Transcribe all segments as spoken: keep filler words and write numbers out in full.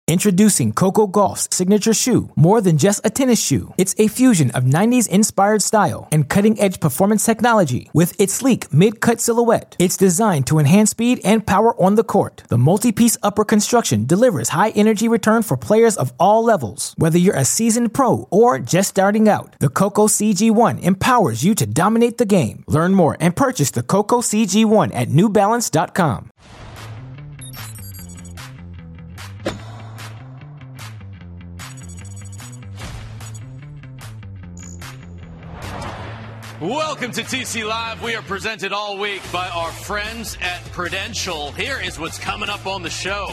Introducing Coco Gauff's signature shoe, more than just a tennis shoe. It's a fusion of nineties-inspired style and cutting-edge performance technology with its sleek mid-cut silhouette. It's designed to enhance speed and power on the court. The multi-piece upper construction delivers high-energy return for players of all levels. Whether you're a seasoned pro or just starting out, the Coco C G one empowers you to dominate the game. Learn more and purchase the Coco C G one at new balance dot com. Welcome to T C Live. We are presented all week by our friends at Prudential. Here is what's coming up on the show.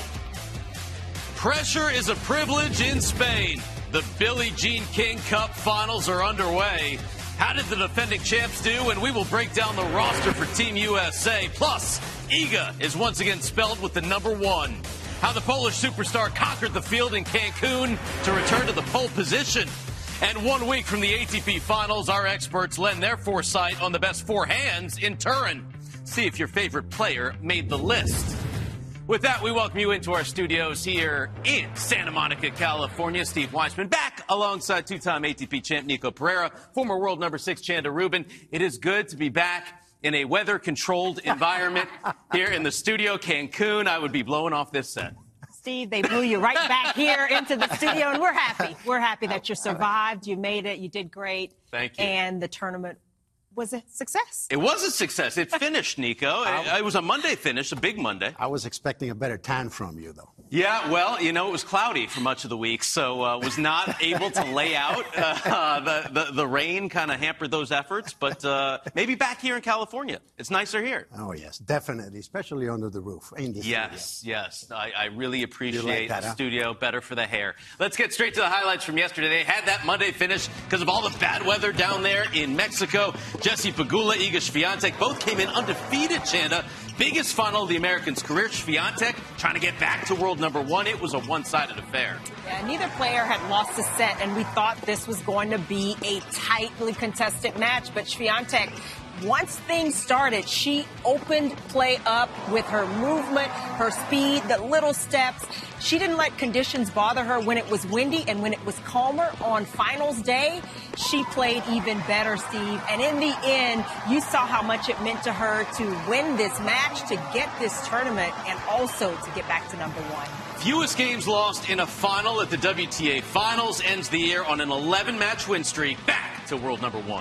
Pressure is a privilege in Spain. The Billie Jean King Cup finals are underway. How did the defending champs do? And we will break down the roster for Team U S A. Plus, Iga is once again spelled with the number one. How the Polish superstar conquered the field in Cancun to return to the pole position. And one week from the A T P Finals, our experts lend their foresight on the best forehands in Turin. See if your favorite player made the list. With that, we welcome you into our studios here in Santa Monica, California. Steve Weissman back alongside two-time A T P champ Nico Pereira, former world number six Chanda Rubin. It is good to be back in a weather-controlled environment here in the studio, Cancun. I would be blowing off this set. Steve, they blew you right back here into the studio, and we're happy. We're happy that you survived. You made it. You did great. Thank you. And the tournament was a success. It was a success. It finished, Nico. It, it was a Monday finish, a big Monday. I was expecting a better tan from you, though. Yeah, well, you know, it was cloudy for much of the week, so uh, was not able to lay out. Uh, the, the, the rain kind of hampered those efforts, but uh, maybe back here in California. It's nicer here. Oh, yes, definitely, especially under the roof. In the yes, studio. yes. I, I really appreciate like that, the huh? studio. Better for the hair. Let's get straight to the highlights from yesterday. They had that Monday finish because of all the bad weather down there in Mexico. Jessie Pegula, Iga Swiatek both came in undefeated, Chanda. Biggest final of the Americans' career. Swiatek trying to get back to world number one. It was a one-sided affair. Yeah, neither player had lost a set, and we thought this was going to be a tightly contested match. But Swiatek, once things started, she opened play up with her movement, her speed, the little steps. She didn't let conditions bother her when it was windy, and when it was calmer on finals day, she played even better, Steve. And in the end, you saw how much it meant to her to win this match, to get this tournament, and also to get back to number one. Fewest games lost in a final at the W T A Finals, ends the year on an eleven-match win streak, back to world number one.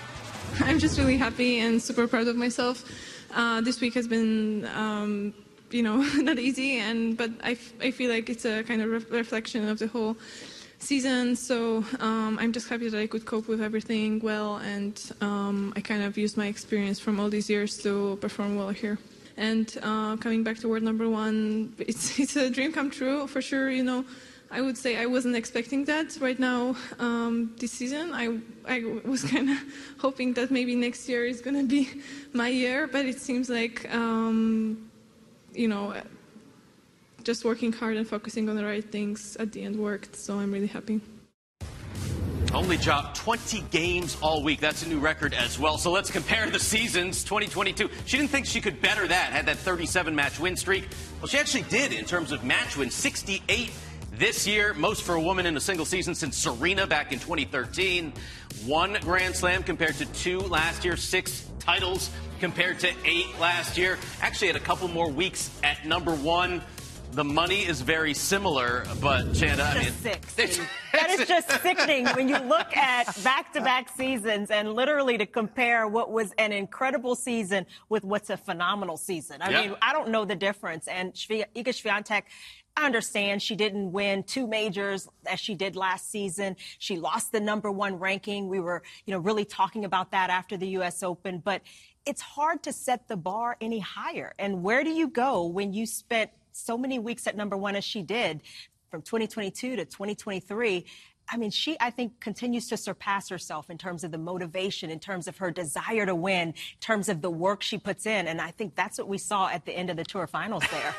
I'm just really happy and super proud of myself. Uh, this week has been, um, you know, not easy, and but I, f- I feel like it's a kind of re- reflection of the whole season. So um, I'm just happy that I could cope with everything well, and um, I kind of used my experience from all these years to perform well here. And uh, coming back to world number one, it's it's a dream come true for sure. You know, I would say I wasn't expecting that right now um, this season. I I was kind of hoping that maybe next year is going to be my year, but it seems like, um, you know, just working hard and focusing on the right things at the end worked, so I'm really happy. Only dropped twenty games all week. That's a new record as well. So let's compare the seasons. twenty twenty-two. She didn't think she could better that. Had that thirty-seven match win streak. Well, she actually did in terms of match wins. sixty-eight this year. Most for a woman in a single season since Serena back in twenty thirteen. One Grand Slam compared to two last year. Six titles compared to eight last year. Actually had a couple more weeks at number one. The money is very similar, but Chanda, I mean, six. That is just sickening when you look at back-to-back seasons and literally to compare what was an incredible season with what's a phenomenal season. I yep. mean, I don't know the difference. And Iga Swiatek, I understand she didn't win two majors as she did last season. She lost the number one ranking. We were, you know, really talking about that after the U S Open. But it's hard to set the bar any higher. And where do you go when you spent so many weeks at number one as she did from twenty twenty-two to twenty twenty-three? I mean, she, I think, continues to surpass herself in terms of the motivation, in terms of her desire to win, in terms of the work she puts in. And I think that's what we saw at the end of the Tour Finals there.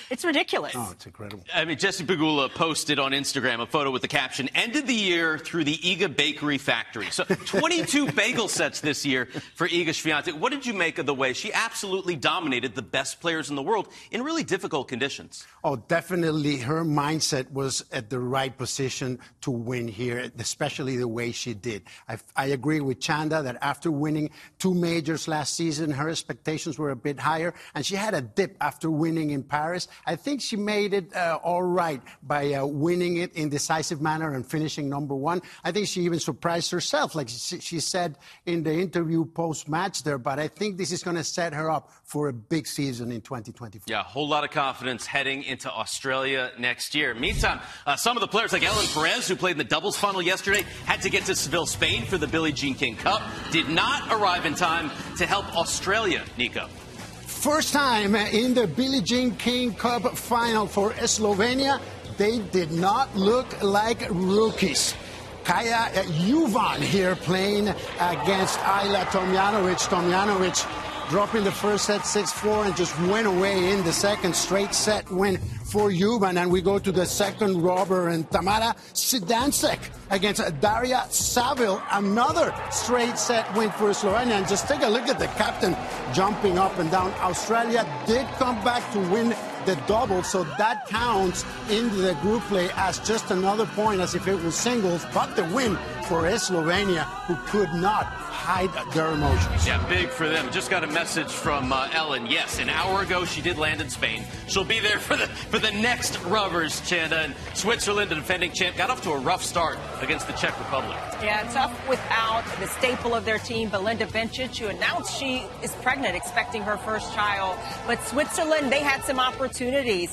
It's ridiculous. Oh, it's incredible. I mean, Jessie Pegula posted on Instagram a photo with the caption, ended the year through the Iga Bakery Factory. So twenty-two bagel sets this year for Iga Swiatek. What did you make of the way she absolutely dominated the best players in the world in really difficult conditions? Oh, definitely her mindset was at the right position to win here, especially the way she did. I, I agree with Chanda that after winning two majors last season, her expectations were a bit higher, and she had a dip after winning in Paris. I think she made it uh, all right by uh, winning it in decisive manner and finishing number one. I think she even surprised herself, like she, she said in the interview post-match there, but I think this is going to set her up for a big season in twenty twenty-four. Yeah, a whole lot of confidence heading into Australia next year. Meantime, uh, some of the players like Ellen Perez, who played in the doubles final yesterday, had to get to Seville, Spain for the Billie Jean King Cup, did not arrive in time to help Australia, Nico. First time in the Billie Jean King Cup final for Slovenia. They did not look like rookies. Kaja Juvan here playing against Ajla Tomljanovic. Tomljanovic dropping the first set six four and just went away in the second. Straight set win for Juvan. And we go to the second rubber, and Tamara Zidansek against Daria Saville. Another straight set win for Slovenia. And just take a look at the captain jumping up and down. Australia did come back to win the double, so that counts into the group play as just another point, as if it was singles, but the win for Slovenia, who could not hide their emotions. Yeah, big for them. Just got a message from uh, Ellen. Yes, an hour ago she did land in Spain. She'll be there for the for the next rubbers, Chanda. And Switzerland, the defending champ, got off to a rough start against the Czech Republic. Yeah, tough without the staple of their team, Belinda Bencic, who announced she is pregnant, expecting her first child. But Switzerland, they had some opportunities.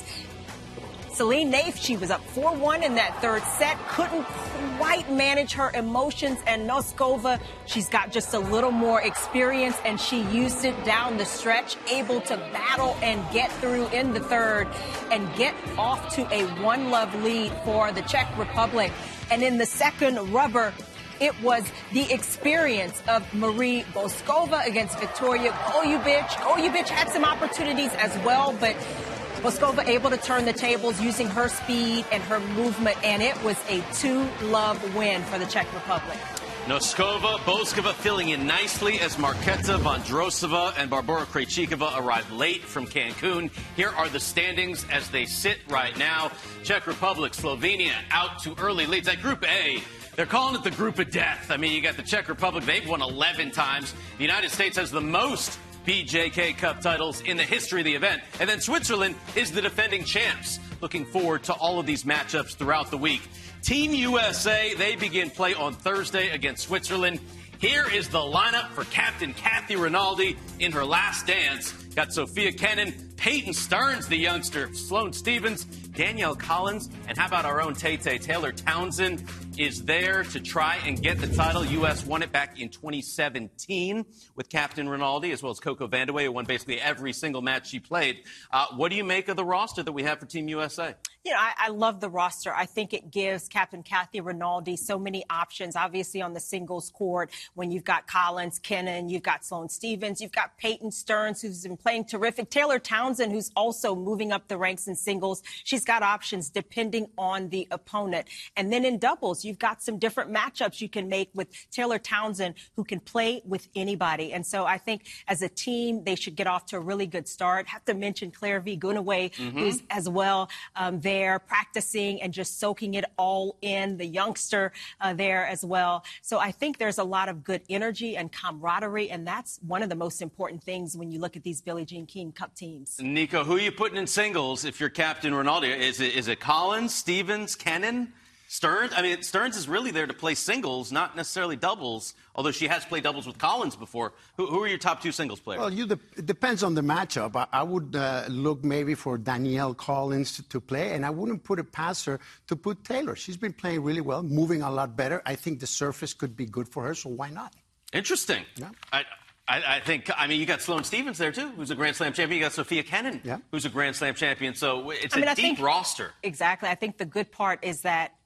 Celine Naif, she was up four one in that third set, couldn't quite manage her emotions, and Noskova, she's got just a little more experience, and she used it down the stretch, able to battle and get through in the third and get off to a one-love lead for the Czech Republic. And in the second rubber, it was the experience of Marie Boskova against Victoria Golubic. Golubic had some opportunities as well, but Boskova able to turn the tables using her speed and her movement, and it was a two-love win for the Czech Republic. Noskova, Boskova filling in nicely as Marketa Vondrosova and Barbora Krejcikova arrived late from Cancun. Here are the standings as they sit right now. Czech Republic, Slovenia out to early leads. At Group A, they're calling it the Group of Death. I mean, you got the Czech Republic. They've won eleven times. The United States has the most B J K Cup titles in the history of the event. And then Switzerland is the defending champs. Looking forward to all of these matchups throughout the week. Team U S A, they begin play on Thursday against Switzerland. Here is the lineup for Captain Kathy Rinaldi in her last dance. Got Sophia Kenin, Peyton Stearns, the youngster, Sloane Stephens, Danielle Collins, and how about our own Tay-Tay Taylor Townsend is there to try and get the title. U S won it back in twenty seventeen with Captain Rinaldi, as well as Coco Vandeweghe, who won basically every single match she played. Uh, what do you make of the roster that we have for Team U S A? You know, I, I love the roster. I think it gives Captain Kathy Rinaldi so many options, obviously on the singles court, when you've got Collins, Kenin, you've got Sloane Stephens, you've got Peyton Stearns, who's been playing terrific, Taylor Townsend, who's also moving up the ranks in singles. She's got options depending on the opponent. And then in doubles, you've got some different matchups you can make with Taylor Townsend, who can play with anybody. And so I think as a team, they should get off to a really good start. Have to mention Claire V. Gunaway, mm-hmm. who's as well um, there. There, practicing and just soaking it all in, the youngster uh, there as well. So I think there's a lot of good energy and camaraderie, and that's one of the most important things when you look at these Billie Jean King Cup teams. Nico, who are you putting in singles if you're Captain Rinaldi? Is it, is it Collins, Stephens, Kenin, Stearns? I mean, Stearns is really there to play singles, not necessarily doubles, although she has played doubles with Collins before. Who, who are your top two singles players? Well, you de- it depends on the matchup. I, I would uh, look maybe for Danielle Collins to, to play, and I wouldn't put it past her to put Taylor. She's been playing really well, moving a lot better. I think the surface could be good for her, so why not? Interesting. Yeah. I, I, I think, I mean, you got Sloane Stephens there, too, who's a Grand Slam champion. You got Sophia Kenin, yeah. who's a Grand Slam champion. So it's I mean, a I deep think, roster. Exactly. I think the good part is that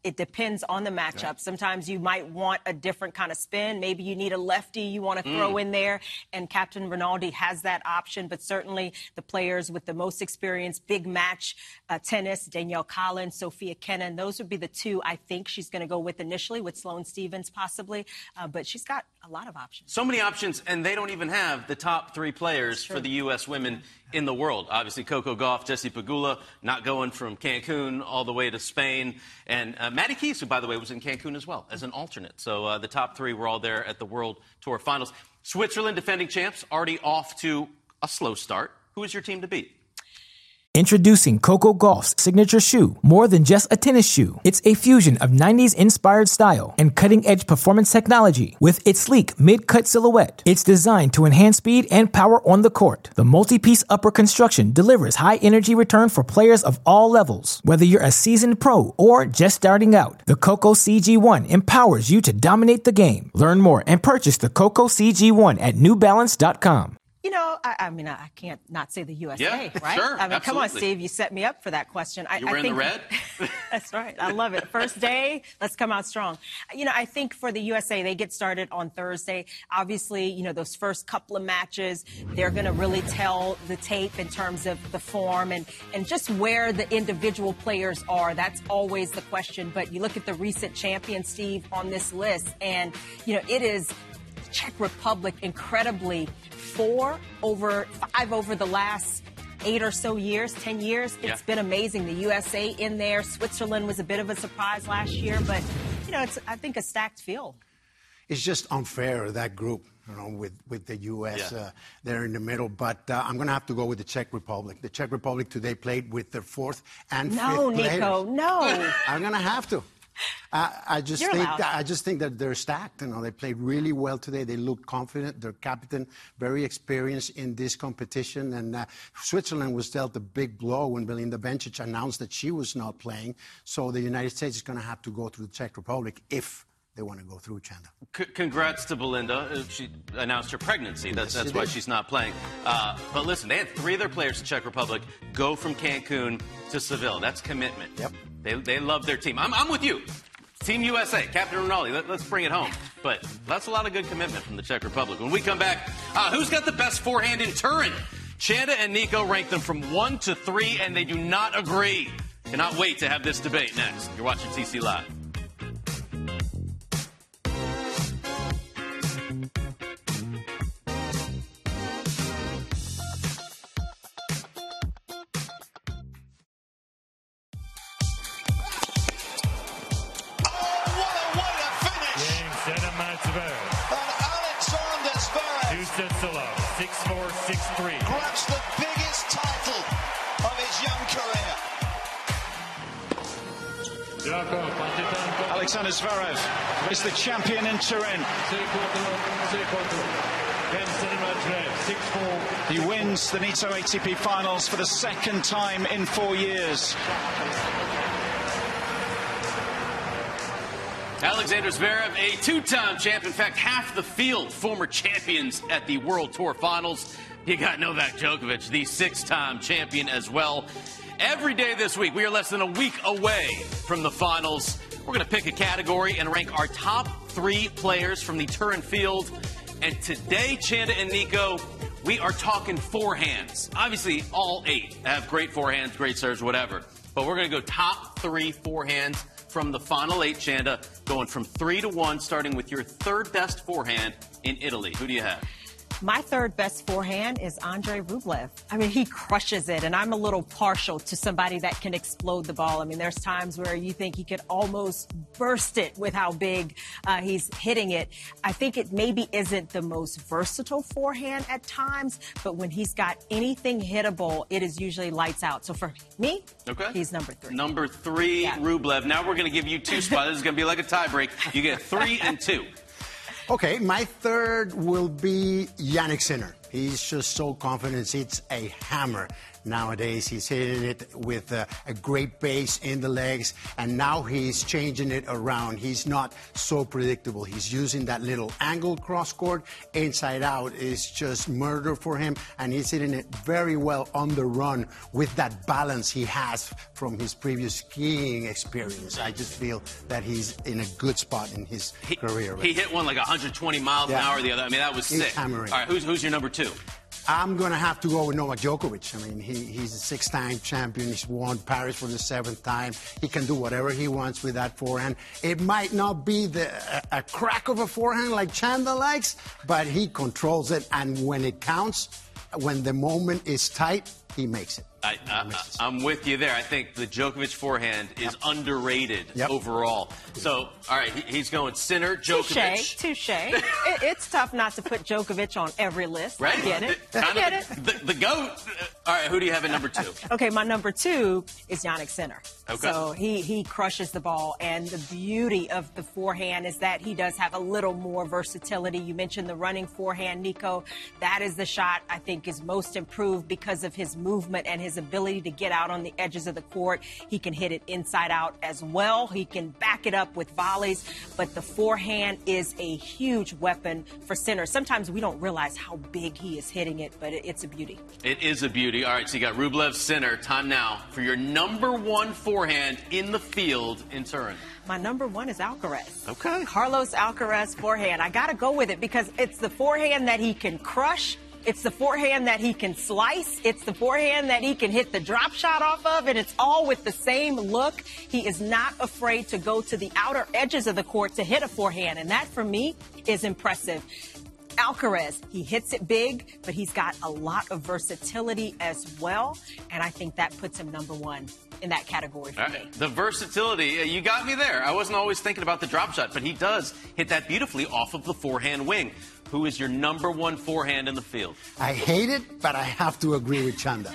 it depends on the matchup. Okay. Sometimes you might want a different kind of spin. Maybe you need a lefty you want to mm. throw in there, and Captain Rinaldi has that option. But certainly the players with the most experience, big match uh, tennis, Danielle Collins, Sophia Kenin, those would be the two I think she's going to go with initially, with Sloane Stephens possibly. Uh, but she's got a lot of options. So many options, and they don't even have the top three players for the U S women in the world. Obviously, Coco Gauff, Jessie Pegula, not going from Cancun all the way to Spain. And uh, Maddie Keys, who, by the way, was in Cancun as well as an alternate. So uh, the top three were all there at the World Tour Finals. Switzerland, defending champs, already off to a slow start. Who is your team to beat? Introducing Coco Gauff's signature shoe. More than just a tennis shoe, it's a fusion of nineties-inspired style and cutting-edge performance technology. With its sleek mid-cut silhouette, it's designed to enhance speed and power on the court. The multi-piece upper construction delivers high-energy return for players of all levels. Whether you're a seasoned pro or just starting out, the Coco C G one empowers you to dominate the game. Learn more and purchase the Coco C G one at new balance dot com. You know, I, I mean, I can't not say the U S A, yeah, right? Sure, I mean, absolutely. Come on, Steve, you set me up for that question. I, you were I in think, the red? That's right. I love it. First day, let's come out strong. You know, I think for the U S A, they get started on Thursday. Obviously, you know, those first couple of matches, they're going to really tell the tape in terms of the form and, and just where the individual players are. That's always the question. But you look at the recent champion, Steve, on this list, and, you know, it is Czech Republic incredibly four over five over the last eight or so years, ten years. It's yeah. been amazing. The U S A in there. Switzerland was a bit of a surprise last year, but, you know, it's, I think, a stacked field. It's just unfair, that group, you know, with, with the U S Yeah. Uh, there in the middle. But uh, I'm going to have to go with the Czech Republic. The Czech Republic today played with their fourth and no, fifth players. No, Nico, no. I'm going to have to. Uh, I just You're think allowed. that, I just think that they're stacked. You know, they played really well today. They looked confident. Their captain, very experienced in this competition. And uh, Switzerland was dealt a big blow when Belinda Bencic announced that she was not playing. So the United States is going to have to go through the Czech Republic if they want to go through, Chanda. C- congrats to Belinda. She announced her pregnancy. That's, yes, that's why did. she's not playing. Uh, but listen, they had three of their players in Czech Republic go from Cancun to Seville. That's commitment. Yep. They, they love their team. I'm, I'm with you. Team U S A, Captain Rinaldi, let, let's bring it home. But that's a lot of good commitment from the Czech Republic. When we come back, uh, who's got the best forehand in Turin? Chanda and Nico rank them from one to three, and they do not agree. Cannot wait to have this debate next. You're watching T C Live. six four, six three. Grabs the biggest title of his young career. Alexander Zverev is the champion in Turin. He wins the Nitto A T P Finals for the second time in four years. Alexander Zverev, a two-time champ. In fact, half the field former champions at the World Tour Finals. You got Novak Djokovic, the six-time champion as well. Every day this week, we are less than a week away from the finals. We're going to pick a category and rank our top three players from the Turin field. And today, Chanda and Nico, we are talking forehands. Obviously, all eight have great forehands, great serves, whatever. But we're going to go top three forehands from the final eight, Chanda, going from three to one, starting with your third best forehand in Italy. Who do you have? My third best forehand is Andre Rublev. I mean, he crushes it, and I'm a little partial to somebody that can explode the ball. I mean, there's times where you think he could almost burst it with how big uh, he's hitting it. I think it maybe isn't the most versatile forehand at times, but when he's got anything hittable, it is usually lights out. So for me, okay. he's number three. Number three, yeah. Rublev. Now we're going to give you two spots. This is going to be like a tie break. You get three and two. Okay, my third will be Jannik Sinner. He's just so confident. It's a hammer. nowadays. He's hitting it with uh, a great base in the legs, and now he's changing it around. He's not so predictable. He's using that little angle cross court inside out. Is just murder for him, and he's hitting it very well on the run with that balance he has from his previous skiing experience. I just feel that he's in a good spot in his he, career. Right? He hit one like one hundred twenty miles yeah. an hour the other. I mean, that was he's sick. Hammering. All right, who's, who's your number two? I'm going to have to go with Novak Djokovic. I mean, he, he's a six-time champion. He's won Paris for the seventh time. He can do whatever he wants with that forehand. It might not be the, a, a crack of a forehand like Chanda likes, but he controls it. And when it counts, when the moment is tight, he makes it. I, uh, I'm with you there. I think the Djokovic forehand is yep. underrated yep. overall. So, all right, he, he's going Sinner, Djokovic. Touche, touche. it, it's tough not to put Djokovic on every list. Right? I get it. The, I get it. The, the GOAT. All right, who do you have at number two? Okay, my number two is Jannik Sinner. Okay. So he, he crushes the ball, and the beauty of the forehand is that he does have a little more versatility. You mentioned the running forehand, Nico. That is the shot I think is most improved because of his movement and his ability to get out on the edges of the court. He can hit it inside out as well. He can back it up with volleys, but the forehand is a huge weapon for Sinner. Sometimes we don't realize how big he is hitting it, but it, it's a beauty. It is a beauty. All right, so you got Rublev, Sinner. Time now for your number one forehand in the field in Turin. My number one is Alcaraz. Okay. Carlos Alcaraz forehand. I got to go with it because it's the forehand that he can crush. It's the forehand that he can slice. It's the forehand that he can hit the drop shot off of, and it's all with the same look. He is not afraid to go to the outer edges of the court to hit a forehand, and that, for me, is impressive. Alcaraz, he hits it big, but he's got a lot of versatility as well, and I think that puts him number one in that category for right. me. The versatility, you got me there. I wasn't always thinking about the drop shot, but he does hit that beautifully off of the forehand wing. Who is your number one forehand in the field? I hate it, but I have to agree with Chanda.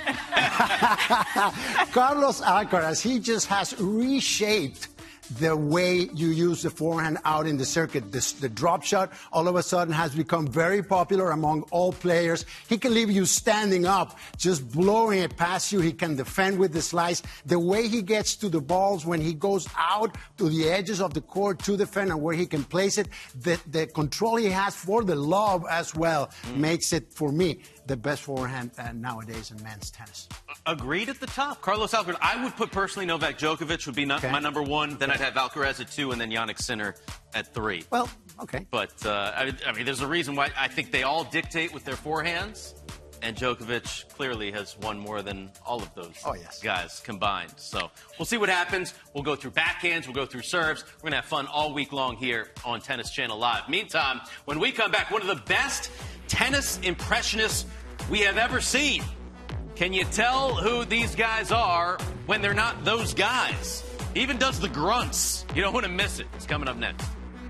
Carlos Alcaraz, he just has reshaped the way you use the forehand out in the circuit. This, the drop shot all of a sudden has become very popular among all players. He can leave you standing up, just blowing it past you. He can defend with the slice. The way he gets to the balls when he goes out to the edges of the court to defend and where he can place it, the, the control he has for the lob as well mm. makes it, for me, the best forehand uh, nowadays in men's tennis. Agreed at the top. Carlos Alcaraz. I would put personally Novak Djokovic would be no- okay. my number one. Then I'd have Alcaraz at two, and then Jannik Sinner at three. Well, okay. But, uh, I, I mean, there's a reason why I think they all dictate with their forehands, and Djokovic clearly has won more than all of those oh, yes. guys combined. So we'll see what happens. We'll go through backhands. We'll go through serves. We're going to have fun all week long here on Tennis Channel Live. Meantime, when we come back, one of the best tennis impressionists we have ever seen. Can you tell who these guys are when they're not those guys? He even does the grunts. You don't want to miss it. It's coming up next.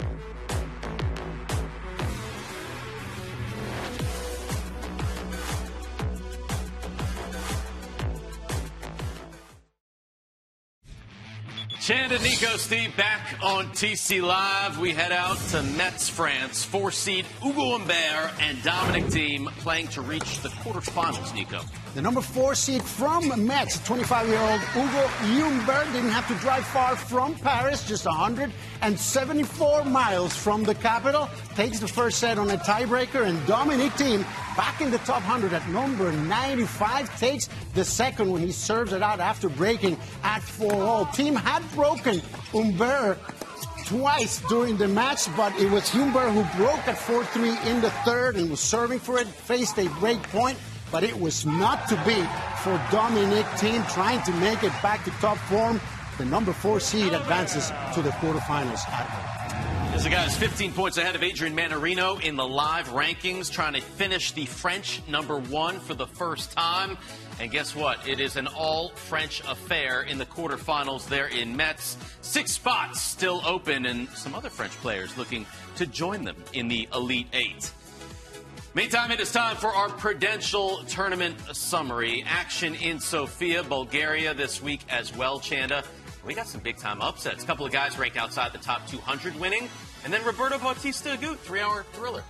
Chanda, Nico, Steve back on T C Live. We head out to Metz, France. Four-seed Ugo Humbert and Dominic Thiem playing to reach the quarterfinals, Nico. The number four seed from Metz, twenty-five-year-old Ugo Humbert, didn't have to drive far from Paris, just one hundred seventy-four miles from the capital. Takes the first set on a tiebreaker, and Dominic Thiem, back in the top one hundred at number ninety-five, takes the second when he serves it out after breaking at four all. Thiem had broken Humbert twice during the match, but it was Humbert who broke at four three in the third and was serving for it, faced a break point. But it was not to be for Dominic Thiem, trying to make it back to top form. The number four seed advances to the quarterfinals. As the guy is fifteen points ahead of Adrian Manarino in the live rankings, trying to finish the French number one for the first time. And guess what? It is an all-French affair in the quarterfinals there in Metz. Six spots still open, and some other French players looking to join them in the Elite Eight. Meantime, it is time for our Prudential Tournament summary. Action in Sofia, Bulgaria this week as well, Chanda. We got some big-time upsets. A couple of guys ranked outside the top two hundred winning. And then Roberto Bautista Agut, three-hour thriller.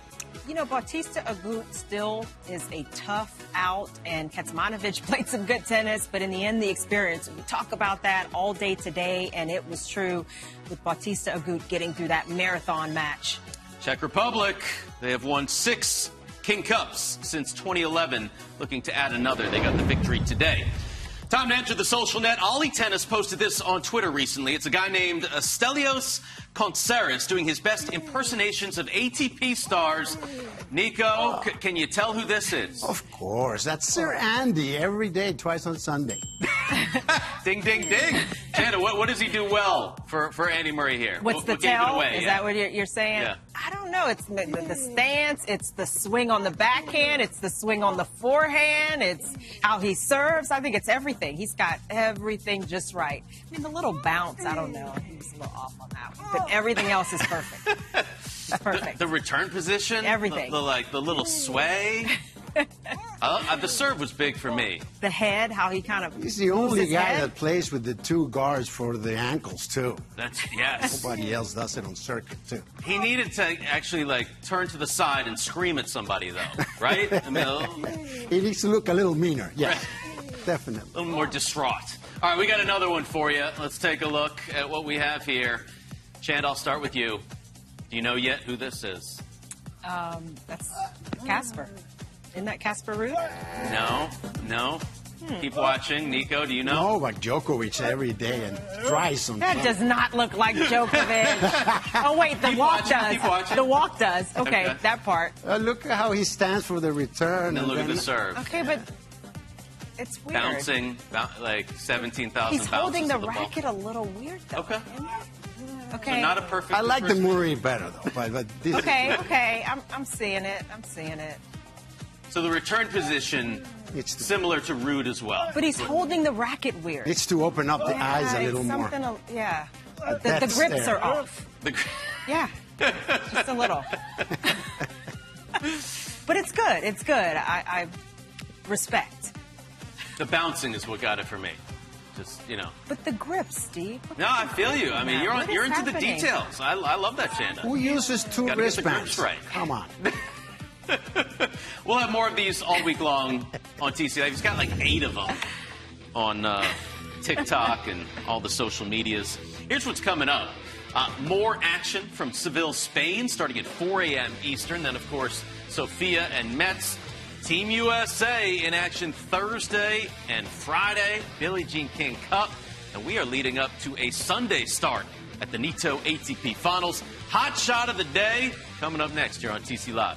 You know, Bautista Agut still is a tough out, and Kecmanovic played some good tennis, but in the end, the experience. We talk about that all day today, and it was true with Bautista Agut getting through that marathon match. Czech Republic, they have won six King Cups since twenty eleven, looking to add another. They got the victory today. Time to enter the social net. Ollie Tennis posted this on Twitter recently. It's a guy named Stelios Kontsaris doing his best impersonations of A T P stars. Nico, c- can you tell who this is? Of course. That's Sir Andy every day, twice on Sunday. Ding, ding, ding. Jana, what, what does he do well for, for Andy Murray here? What's what, the what gave it tell? away? Is Yeah. that what you're, you're saying? Yeah. I don't know. It's the, the stance. It's the swing on the backhand. It's the swing on the forehand. It's how he serves. I think it's everything. He's got everything just right. I mean, the little bounce, I don't know. He was a little off on that one. But everything else is perfect. It's perfect. The, the return position? Everything. The, the, like, the little sway? uh, the serve was big for me. The head, how he kind of He's the moves only his guy head. that plays with the two guards for the ankles, too. That's, yes. Nobody else does it on circuit, too. He needed to actually, like, turn to the side and scream at somebody, though, right? I mean, a little, He needs to look a little meaner, yes, definitely. a little more distraught. All right, we got another one for you. Let's take a look at what we have here. Chand, I'll start with you. Do you know yet who this is? Um, that's Casper. Isn't that Casper Ruud? No, no. Hmm. Keep watching. Nico, do you know? Novak Djokovic every day and tries on That does not look like Djokovic. Oh, wait, the Keep walk watching, does. keep watching. The walk does. Okay, Okay. that part. Uh, look at how he stands for the return. And then look at the serve. Okay, but it's weird. Bouncing, bou- like seventeen thousand He's bounces holding the of the ball. racket a little weird, though. Okay. Okay. So not a perfect. I like the first- Murray better, though. But, but this Okay, okay. I'm, I'm seeing it. I'm seeing it. So the return position, It's the- similar to Ruud as well. But he's holding the racket weird. needs to open up the Yeah, eyes a it's little more. something, a- Yeah. Uh, The, the that's grips there. are off. The- Yeah. Just a little. But it's good. It's good. I, I respect. The bouncing is what got it for me. Just, you know. But the grips, Steve. What No, I feel you. I mean, you're on, What is you're into happening? the details. I, I love that, Shanda. Who uses two Gotta get the grips wristbands? right. Come on. We'll have more of these all week long on T C Live. He's got like eight of them on uh, TikTok and all the social medias. Here's what's coming up. Uh, more action from Seville, Spain, starting at four a.m. Eastern. Then, of course, Sofia and Metz. Team U S A in action Thursday and Friday. Billie Jean King Cup. And we are leading up to a Sunday start at the Nitto A T P Finals. Hot shot of the day coming up next here on T C Live.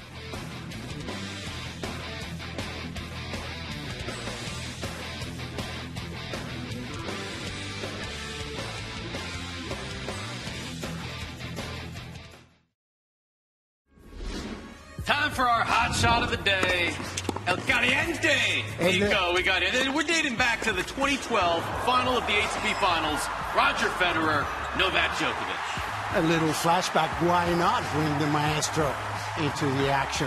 Time for our hot shot of the day. El Caliente. Nico, we got it. And we're dating back to the twenty twelve final of the A T P Finals. Roger Federer, Novak Djokovic. A little flashback. Why not bring the maestro into the action?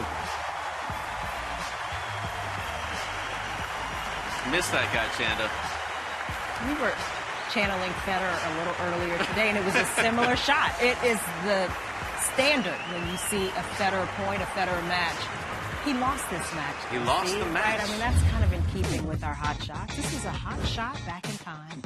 Missed that guy, Chanda. We were channeling Federer a little earlier today, and it was a similar shot. It is the standard when you see a Federer point, a Federer match. He lost this match. He lost See, the match. Right? I mean, that's kind of in keeping with our hot shots. This is a hot shot back in time.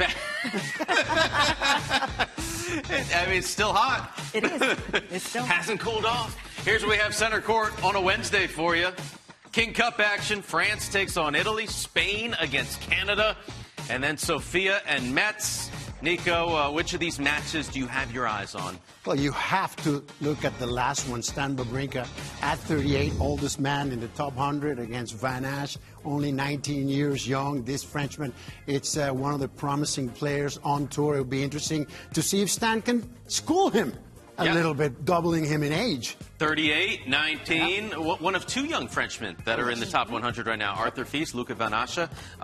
I mean, it's still hot. It is. It's still hot. Hasn't cooled off. Here's what we have center court on a Wednesday for you. King Cup action. France takes on Italy. Spain against Canada. And then Sofia and Metz. Nico, uh, which of these matches do you have your eyes on? Well, you have to look at the last one, Stan Wawrinka, at thirty-eight, oldest man in the top one hundred against Van Asch, only nineteen years young. This Frenchman, it's uh, one of the promising players on tour. It'll be interesting to see if Stan can school him a Yeah. little bit, doubling him in age. thirty-eight, nineteen, one of two young Frenchmen that are in the top one hundred right now, Arthur Fils, Luca Van Assche. Uh,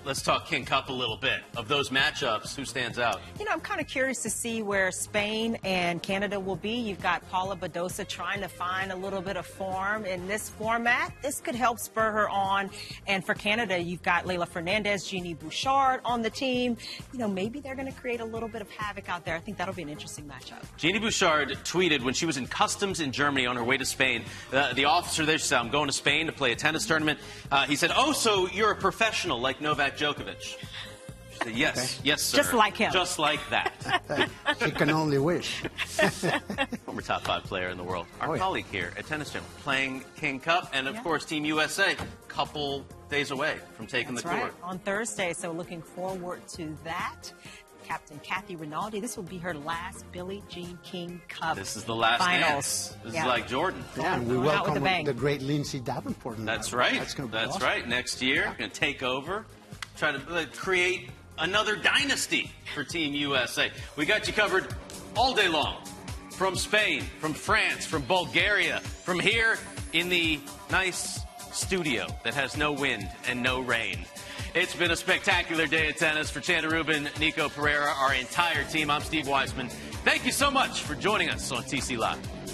let's talk King Cup a little bit. Of those matchups, who stands out? You know, I'm kind of curious to see where Spain and Canada will be. You've got Paula Badosa trying to find a little bit of form in this format. This could help spur her on. And for Canada, you've got Leylah Fernandez, Genie Bouchard on the team. You know, maybe they're going to create a little bit of havoc out there. I think that'll be an interesting matchup. Genie Bouchard tweeted when she was in customs in Germany on her way to Spain. Uh, the officer there said, I'm going to Spain to play a tennis tournament. Uh, he said, oh, so you're a professional like Novak Djokovic? She said, yes, okay. yes, sir. Just like him. Just like that. She can only wish. Former top five player in the world. Our oh, yeah. colleague here at Tennis Channel playing King Cup. And, of yeah. course, Team U S A, couple days away from taking That's the right. court. On Thursday, so looking forward to that. Captain Kathy Rinaldi, this will be her last Billie Jean King Cup This is the last finals. Dance. This yeah. is like Jordan. Yeah, and we Going out welcome with a bang. the great Lindsay Davenport. That's right. That's, gonna be That's awesome. right. Next year, Yeah. going to take over, try to uh, create another dynasty for Team U S A. We got you covered all day long. From Spain, from France, from Bulgaria, from here in the nice studio that has no wind and no rain. It's been a spectacular day of tennis. For Chanda Rubin, Nico Pereira, our entire team, I'm Steve Weissman. Thank you so much for joining us on T C Live.